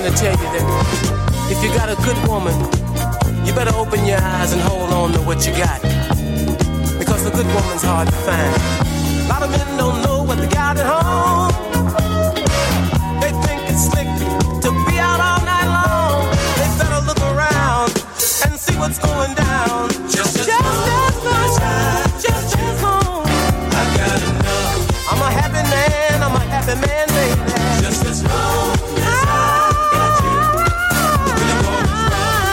trying to tell you that if you got a good woman, you better open your eyes and hold on to what you got. Because a good woman's hard to find. A lot of men don't know what they got at home. They think it's slick to be out all night long. They better look around and see what's going down. Just as long. I got enough. I'm a happy man, baby. Just as long as I got you. When the moment's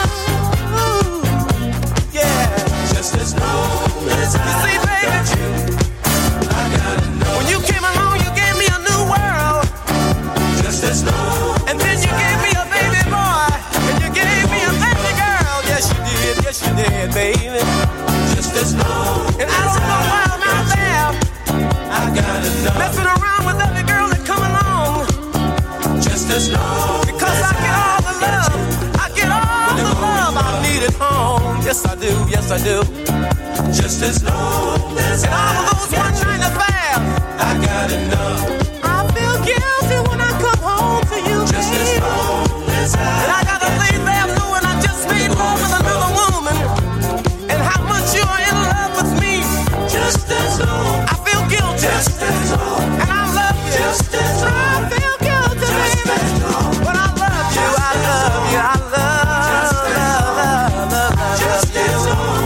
right. Yeah. Just as long as I got you. I got enough. When you came along, you gave me a new world. Just as long. And then you gave me a baby boy. And you gave me a baby girl. Yes, you did, baby. Just as long. And I don't know why I'm out there. I got enough. Messing around with every girl that come along. Just as long. Because I get all the love. I get all the love I need at home. Yes, I do. Just as long as and all of those one-night affairs. I got enough. I feel guilty when I come home to you, just baby. As long as and I gotta lay there knowing I just made love with another woman. And how much you are in love with me. Just as long. I feel guilty. Just as long. And I love you. Just as long. I feel guilty, just baby. But I love you. I love you. I love you. Just as long.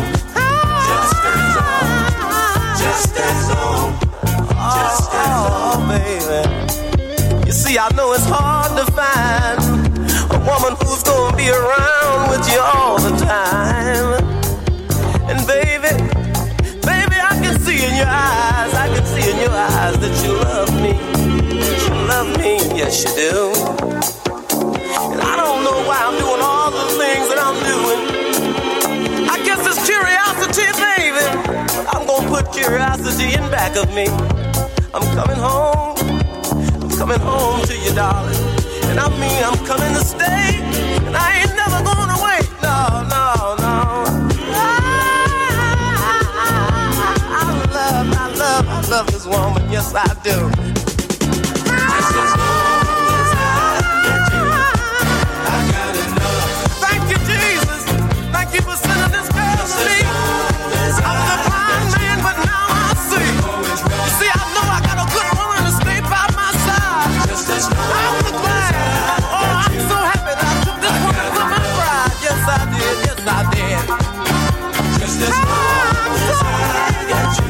Oh, baby. You see, I know it's hard to find a woman who's gonna be around with you all the time. And baby, I can see in your eyes, that you love me. You love me, yes you do. And I don't know why I'm doing all the things that I'm doing. I guess it's curiosity, baby. But I'm gonna put curiosity in back of me. I'm coming home to you, darling. And I mean, I'm coming to stay. And I ain't never going away. No. I love this woman, yes I do. Just as long as I get you, I got enough. Thank you, Jesus. Thank you for sending this girl to me. I'm the blind man, but now I see. You see, I know I got a good woman to stay by my side. Just as long I'm the glad. Oh, I'm so happy that I took this woman for my bride. Yes, I did. Just as long as I got you.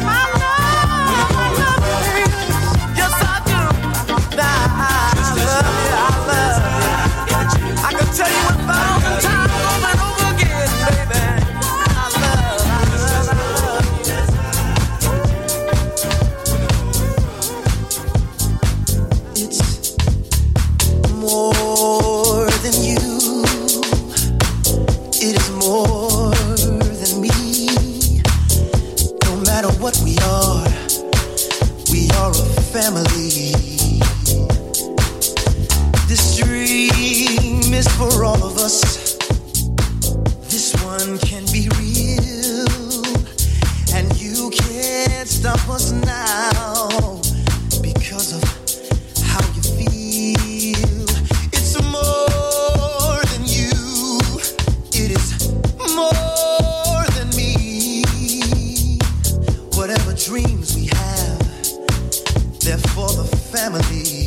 Yes, I do. Nah, I love you. I can tell you 1,000 times over and over again, baby. I love you. It's more than you. It is more than me. No matter what we are a family. This dream is for all of us. This one can be real. And you can't stop us now because of how you feel. It's more than you. It is more than me. Whatever dreams we have, they're for the family.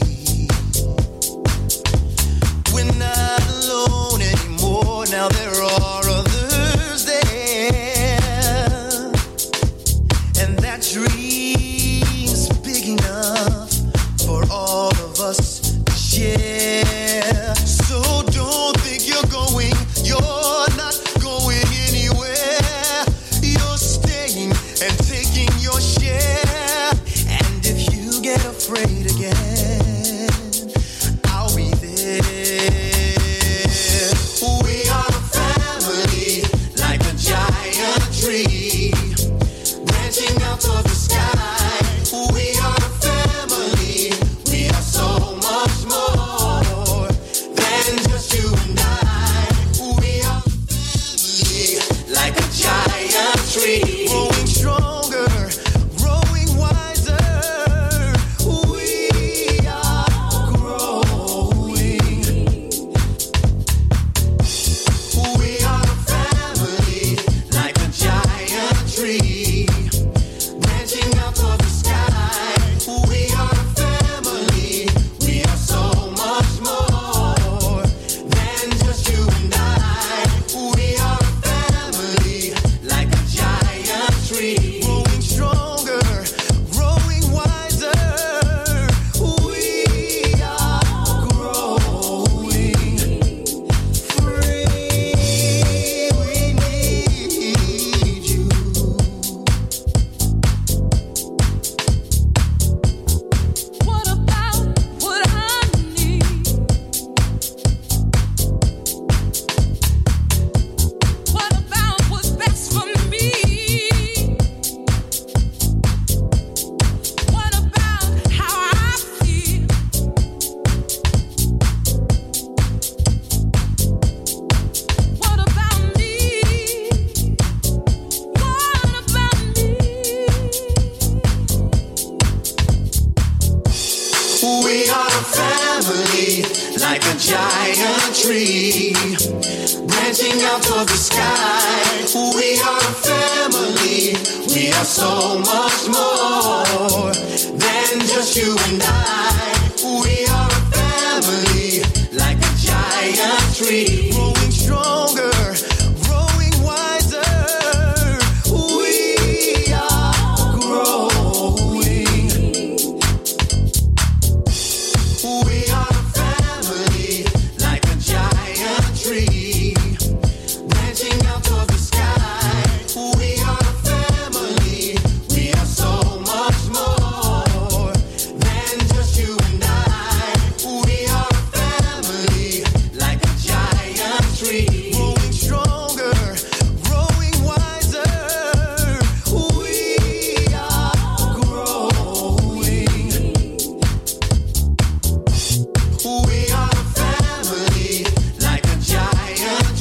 We're not alone anymore. Now there are others there. And that dream's big enough for all of us to share. So don't think you're going. You're not going anywhere. You're staying and taking your share. And if you get afraid again, I'll be there. We are a family. branching out toward the sky. We are a family. We are so much more than just you and I. We are a family, like a giant tree, growing stronger, growing wiser. We are growing. We are a family, like a giant tree, branching out toward the sky. We are a family. We are so much more than just you and I. We are a family, like a giant tree, growing stronger, growing wiser. We are growing. We are a family, like a giant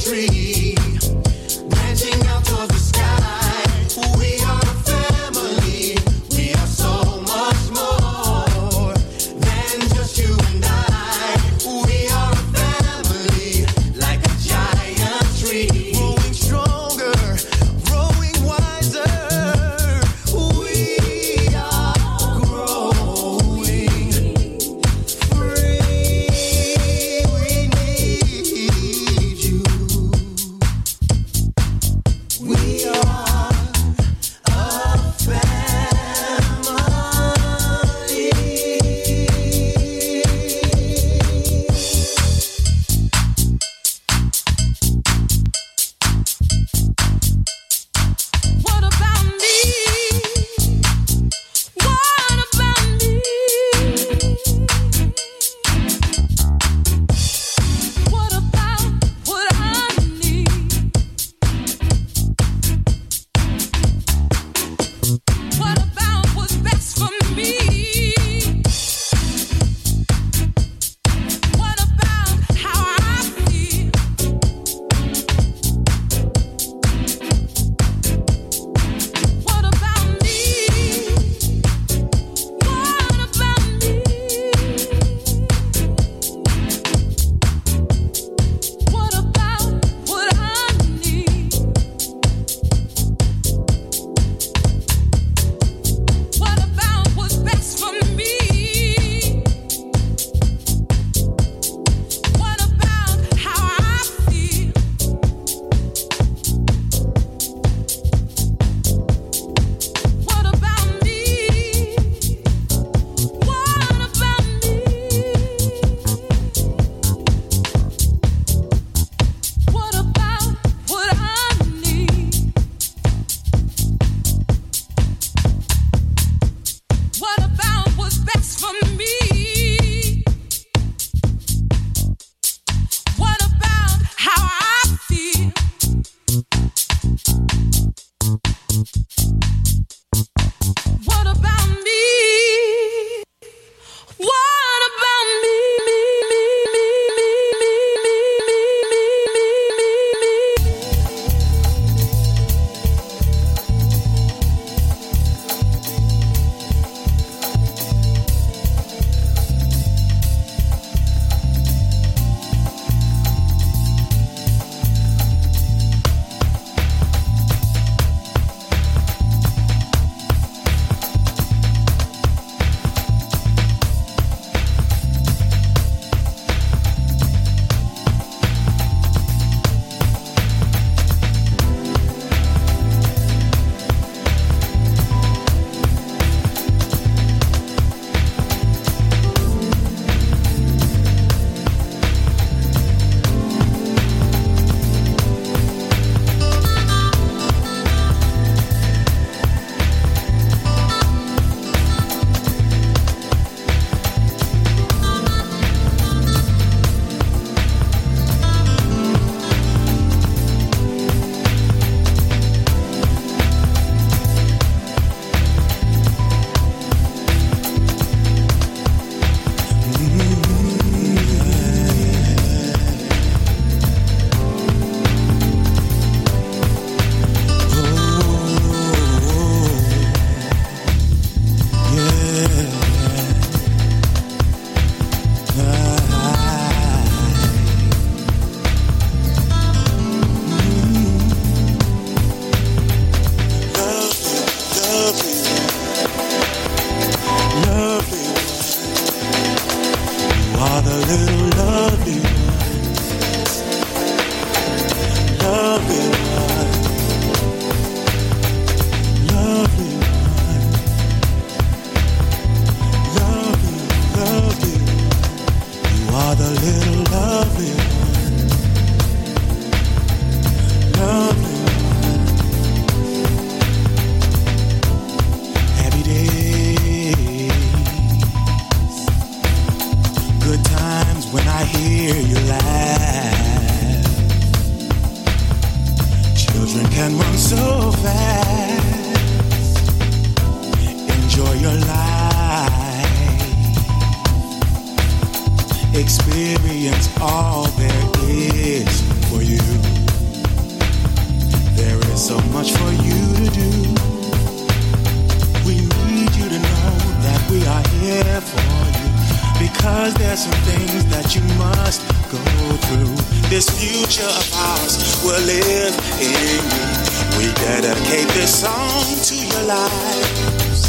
of ours will live in you. We dedicate this song to your lives.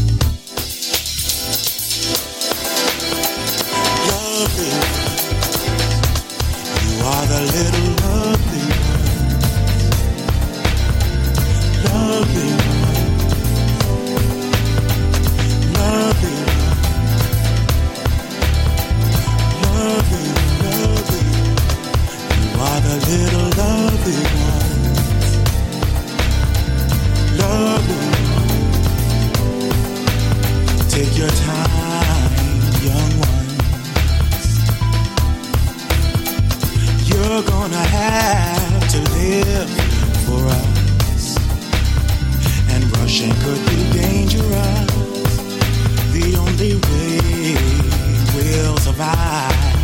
Lovely, you are the little lovely one. Lovely, lovely, lovely, lovely. You are the little lovely one. Lovely. Take your time, young ones. You're gonna have to live for us, and rushing could be dangerous. The only way we'll survive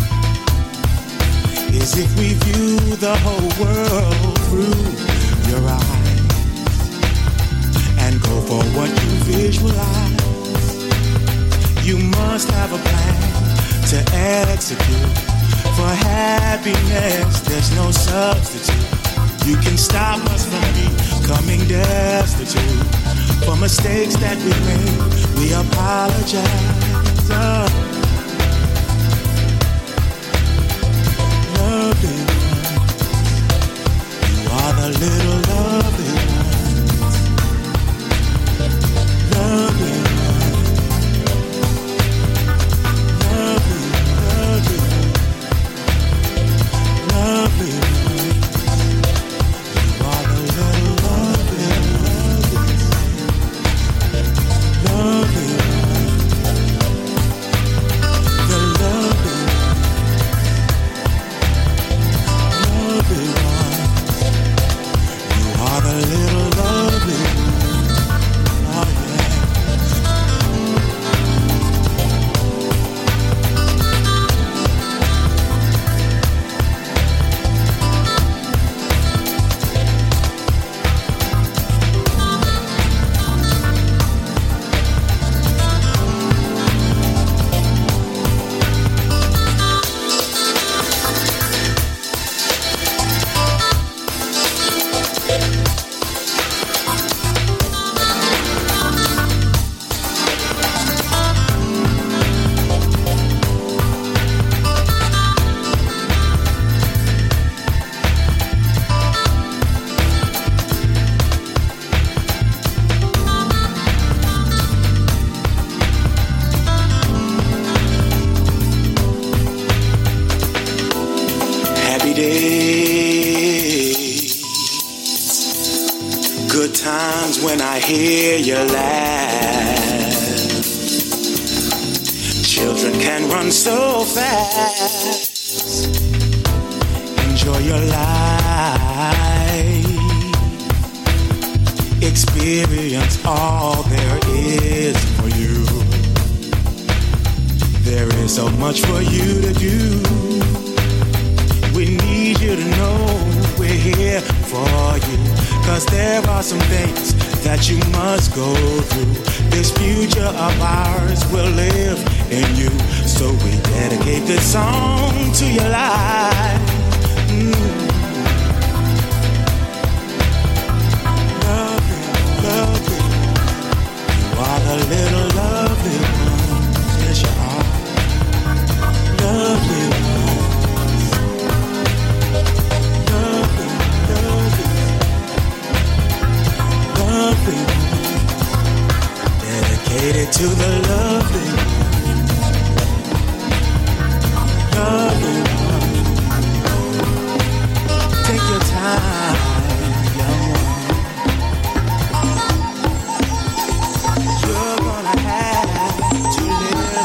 is if we view the whole world through your eyes and go for what you visualize. You must have a plan to execute. For happiness, there's no substitute. You can stop us from becoming destitute. For mistakes that we made, we apologize. Lovely one, you are the little lovely one. Lovely one, lovely, lovely, lovely one. You are the little lovely, lovely, lovely one. The lovely, lovely one. You are the little lovely one. Oh yeah. Happy days, good times when I hear your laugh. Children can run so fast. Enjoy your life. Experience all there is for you. There is so much for you to do. We need you to know we're here for you. 'Cause there are some things that you must go through. This future of ours will live in you. So we dedicate this song to your life. Lovely, lovely, you are the little lovely one. Yes, you are. Lovely one. Dedicated to the lovely, lovely one. Take your time, young one. You're gonna have to live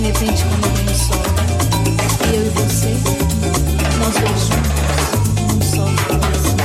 repente quando vem o sol, eu e você, nós dois juntos, num só coração.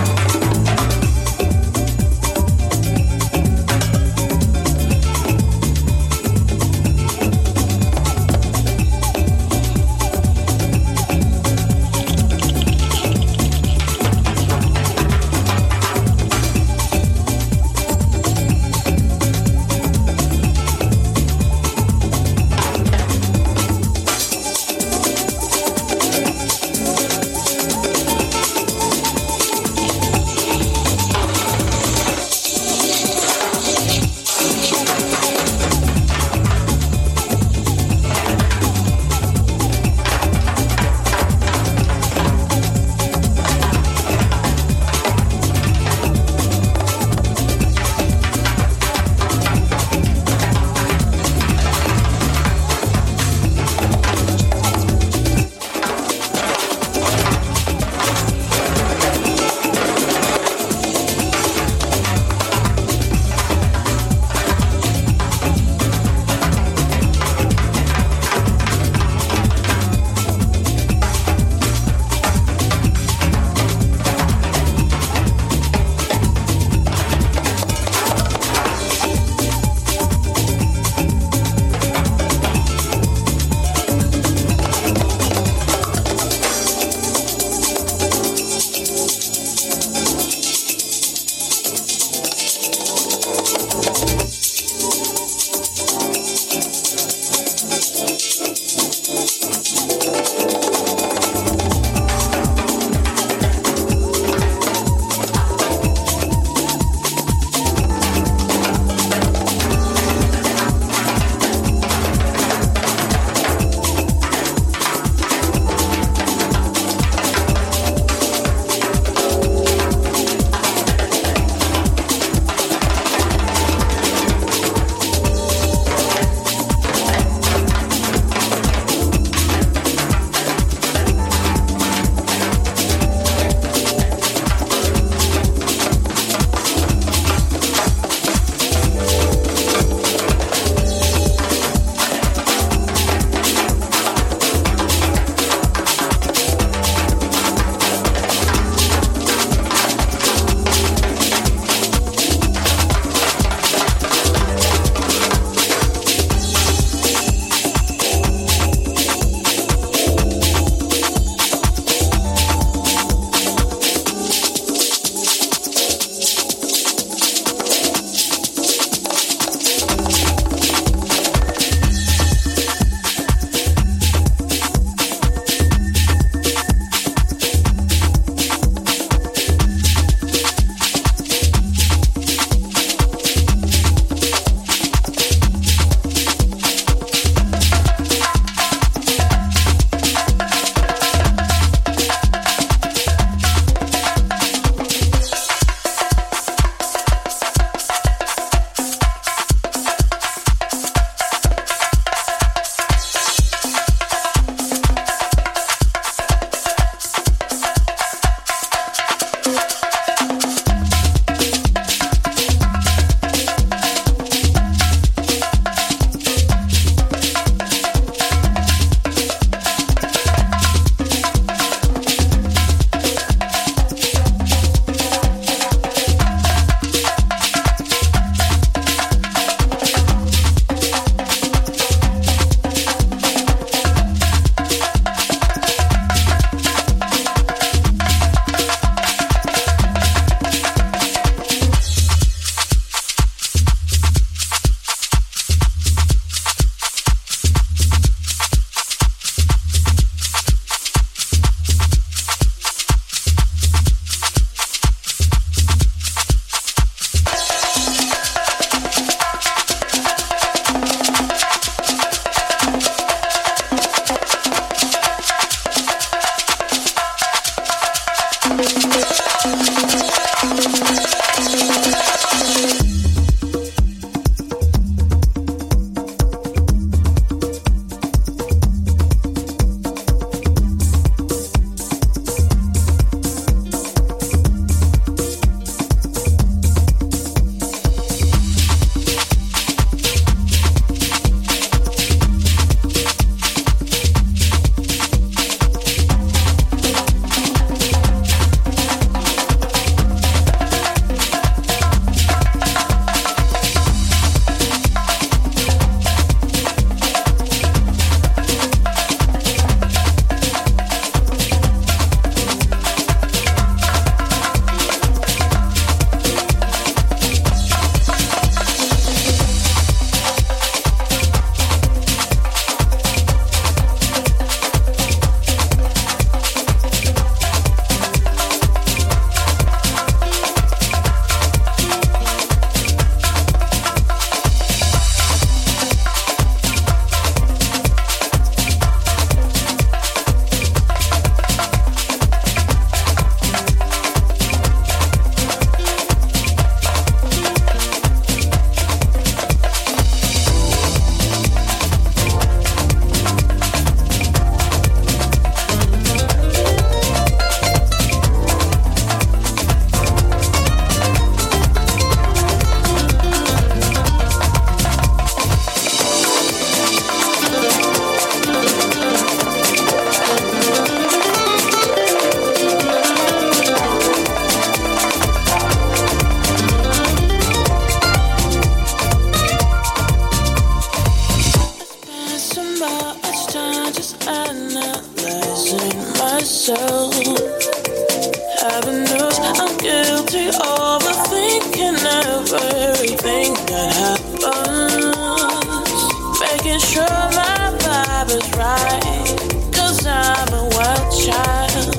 analyzing myself. Avenues, I'm guilty of thinking everything that happens. Making sure my vibe is right, 'cause I'm a wild child.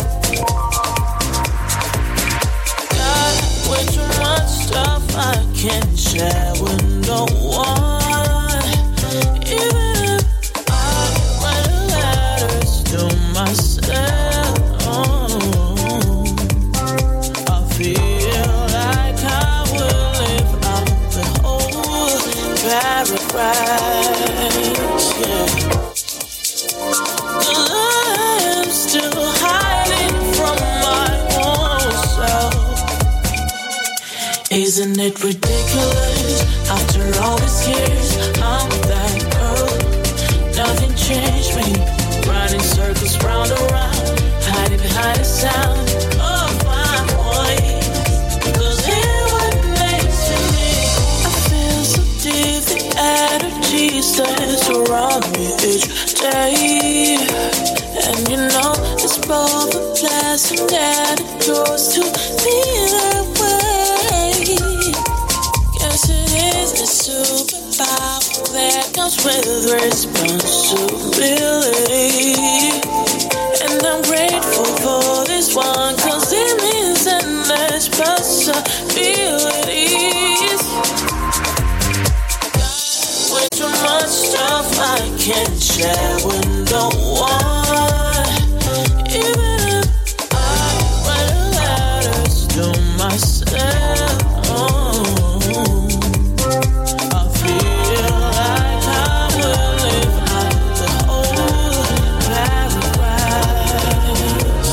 Got way too much stuff I can't share with no one. Even if I write letters to myself, I feel like I will live out the whole paragraph. Yeah. 'Cause I'm still hiding from my own self. Isn't it ridiculous? After all these years, I'm that girl. Nothing changed me. Running circles round and round, hiding behind the sound of my voice. 'Cause hear what makes me. I feel so deep, the energy stays around me each day. And you know, it's both a blessing and it goes to be that way. Guess it is a superpower that comes with responsibility. And I'm grateful for this one, 'cause it means endless possibilities. Way too much stuff I can't share with no one. Even if I write letters to myself, I feel like I will live out the whole paragraph.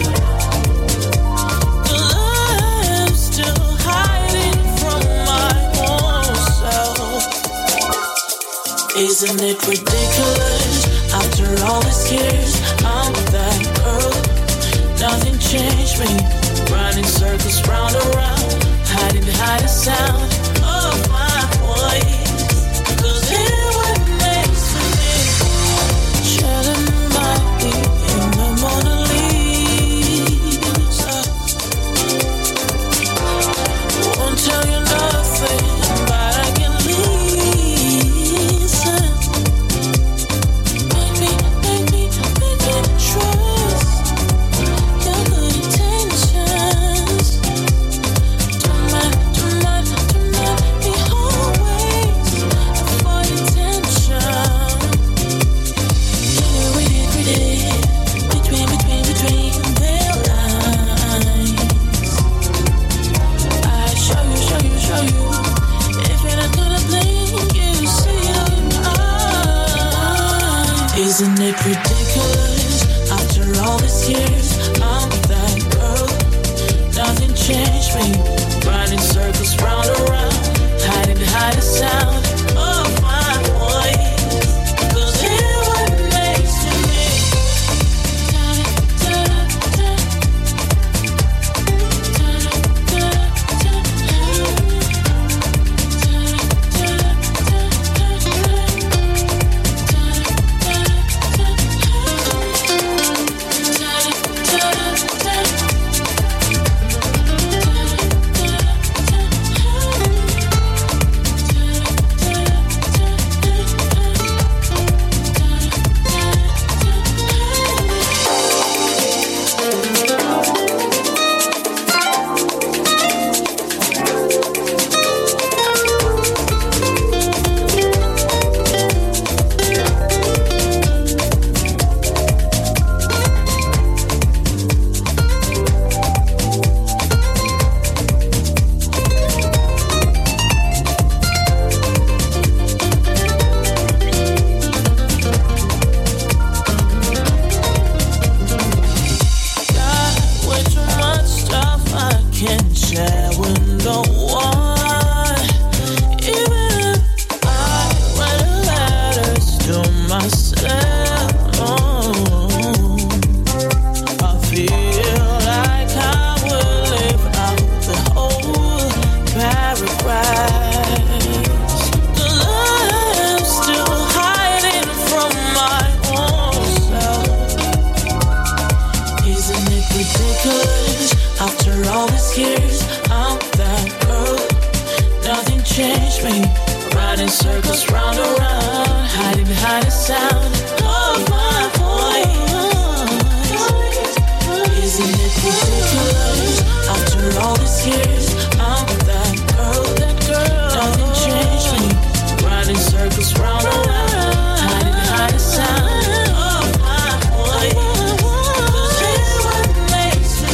'Cause I'm still hiding from my own self. Isn't it ridiculous? After all these years, I'm that girl. Nothing changed me. Running circles round and round, hiding behind the sound of my voice. 'Cause hear what makes me. Shelling my feet in the Mona Lisa. Won't tell you nothing, but I can listen. Make me trust your good intentions. Don't mind me always for intention. Read it between their lines. I show you. If you're not gonna blink, you see it in my eyes. Isn't it ridiculous? After all these years, I'm that girl. Nothing changed me. Running circles round and round, hiding behind the sound of my voice. 'Cause hear what makes me. change me. Riding circles round and round, hiding behind the sound of my voice. Isn't it ridiculous? After all these years, I'm that girl. Nothing changed me. Riding circles round and round, hiding behind the sound of my voice. 'Cause it's what makes me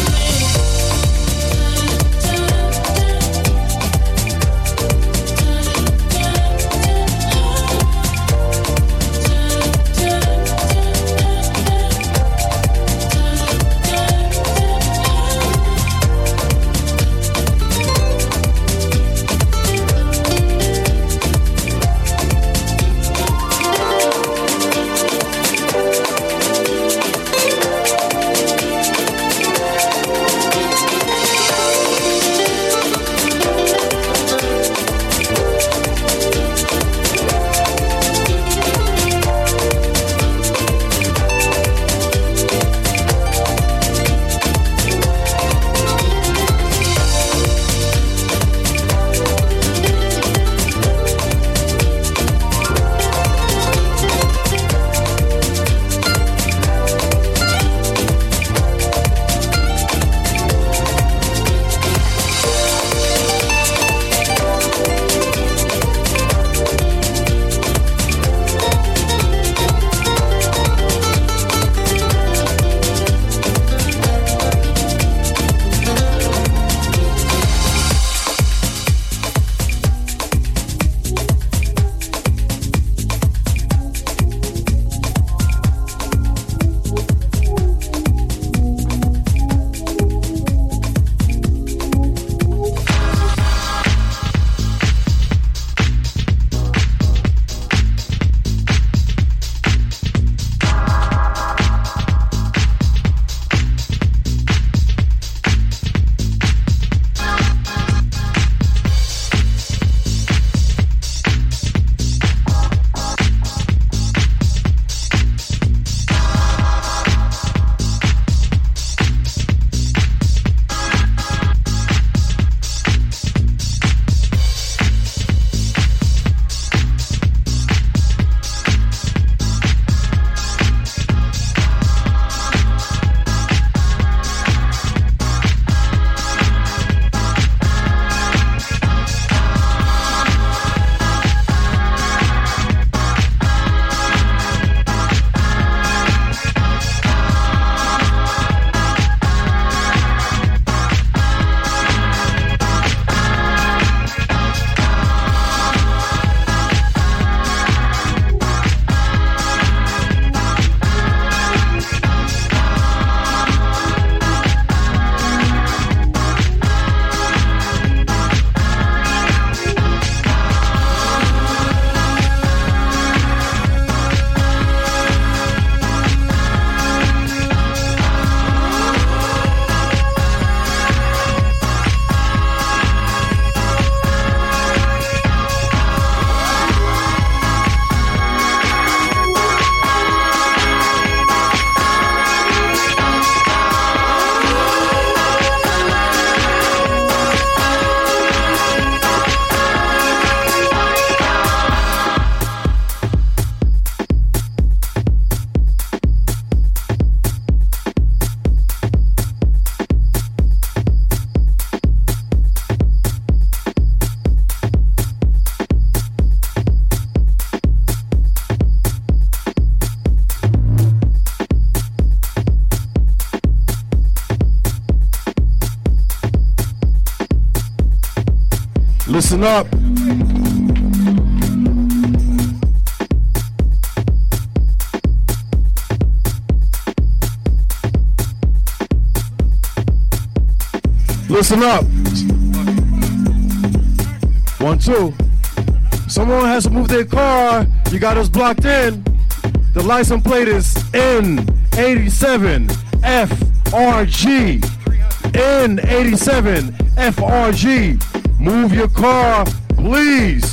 Listen up. Listen up. 1, 2. Someone has to move their car. You got us blocked in. The license plate is N87 FRG. N87 FRG. Move your car, please.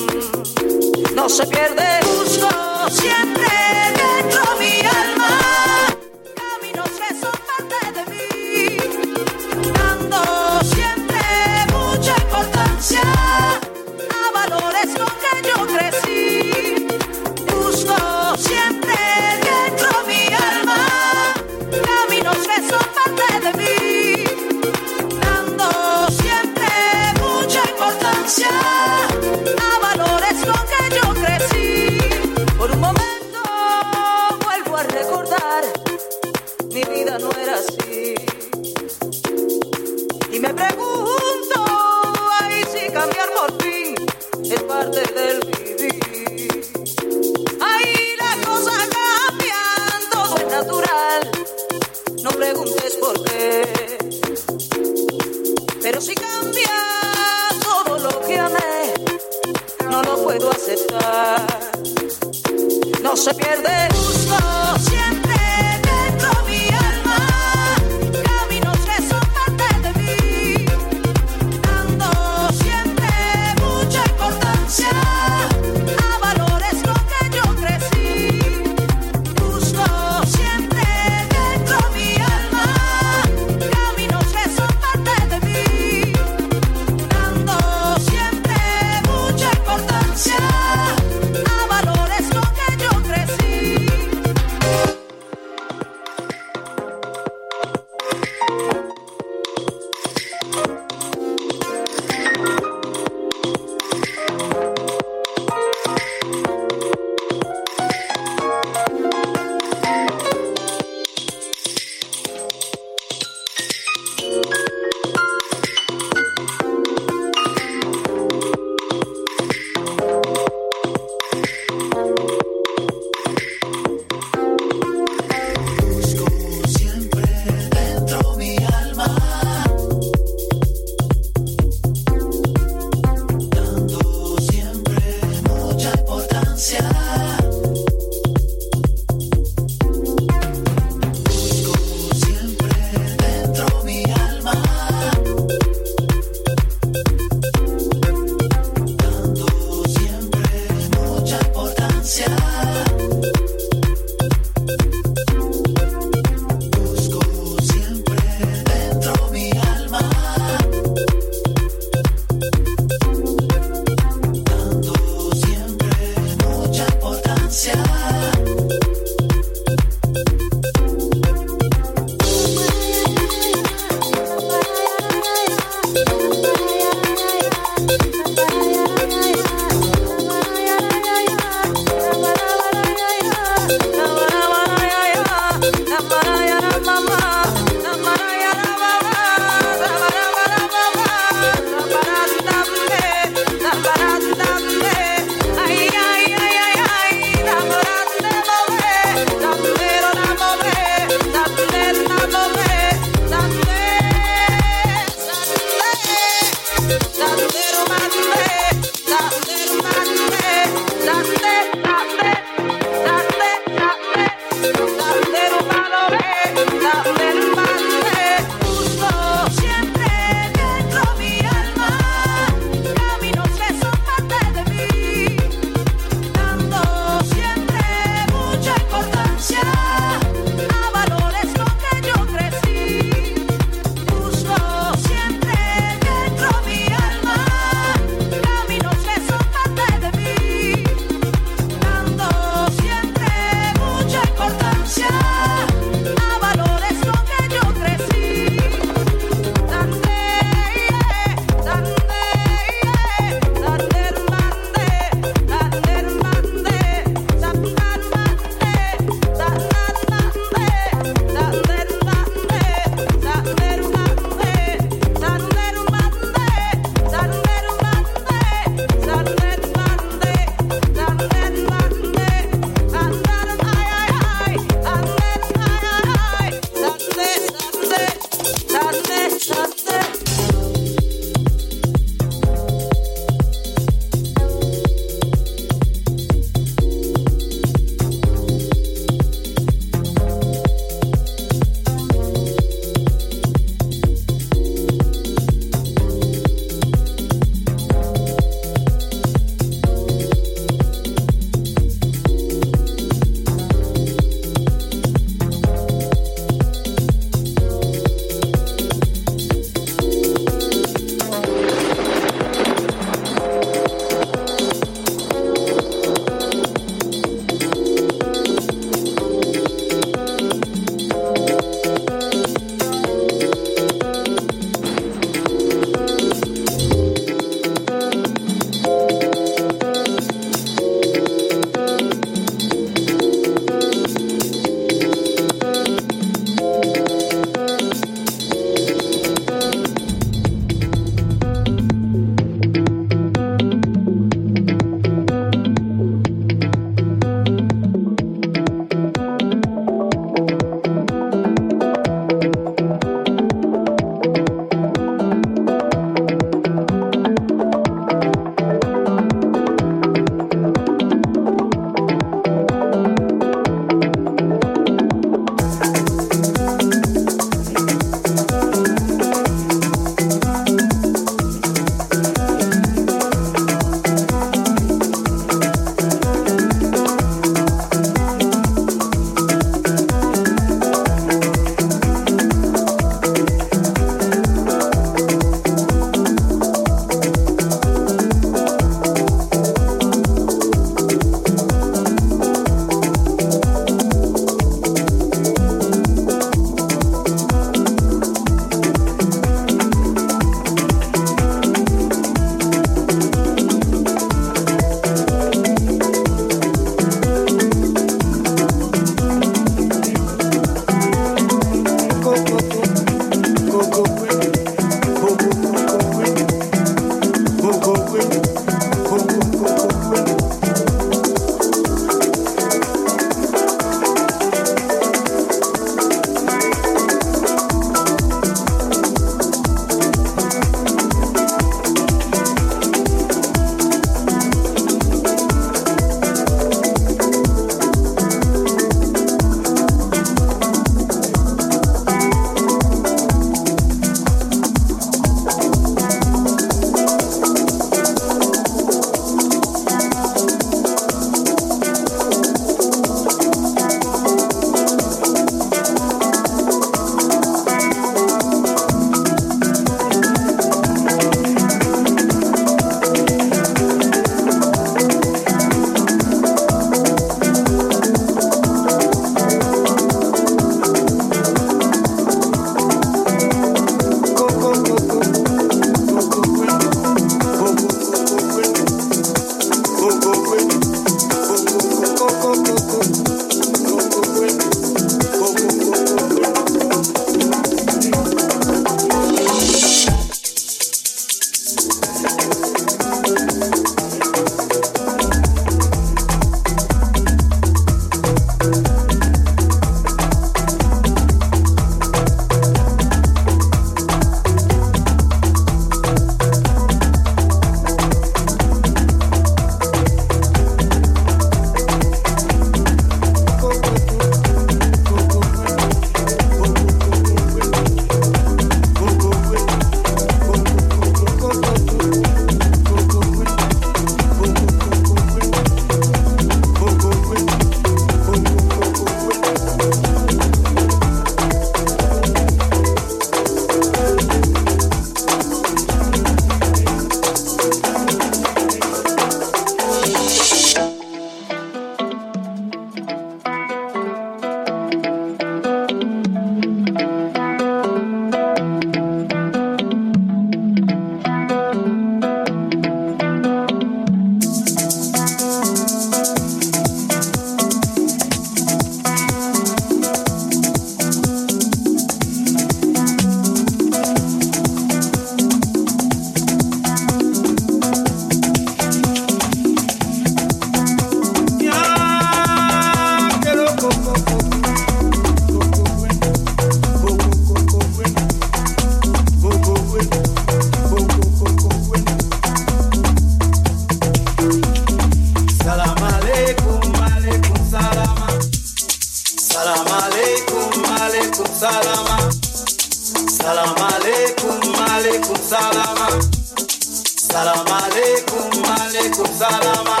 salama.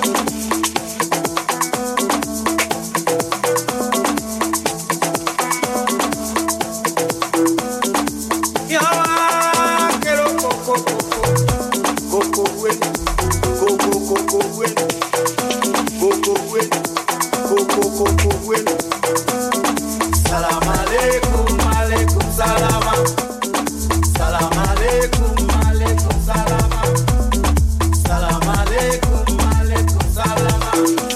Salam alaikum, alaikum salama. Salam alaikum, alaikum salama. Salam alaikum, alaikum salama.